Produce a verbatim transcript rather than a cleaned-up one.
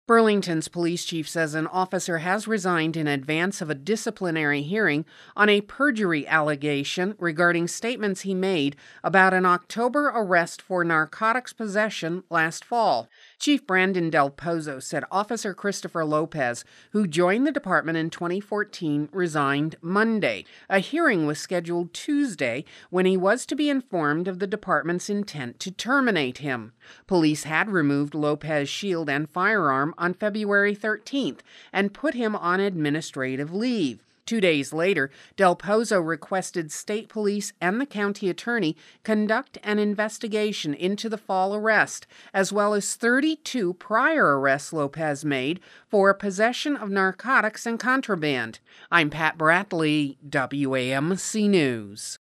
Burlington's police chief says an officer has resigned in advance of a disciplinary hearing on a perjury allegation regarding statements he made about an October arrest for narcotics possession last fall. Chief Brandon Del Pozo said Officer Christopher Lopez, who joined the department in twenty fourteen, resigned Monday. A hearing was scheduled Tuesday when he was to be informed of the department's intent to terminate him. Police had removed Lopez's shield and firearm on February thirteenth and put him on administrative leave. Two days later, Del Pozo requested state police and the county attorney conduct an investigation into the fall arrest, as well as thirty-two prior arrests Lopez made for possession of narcotics and contraband. I'm Pat Bradley, W A M C News.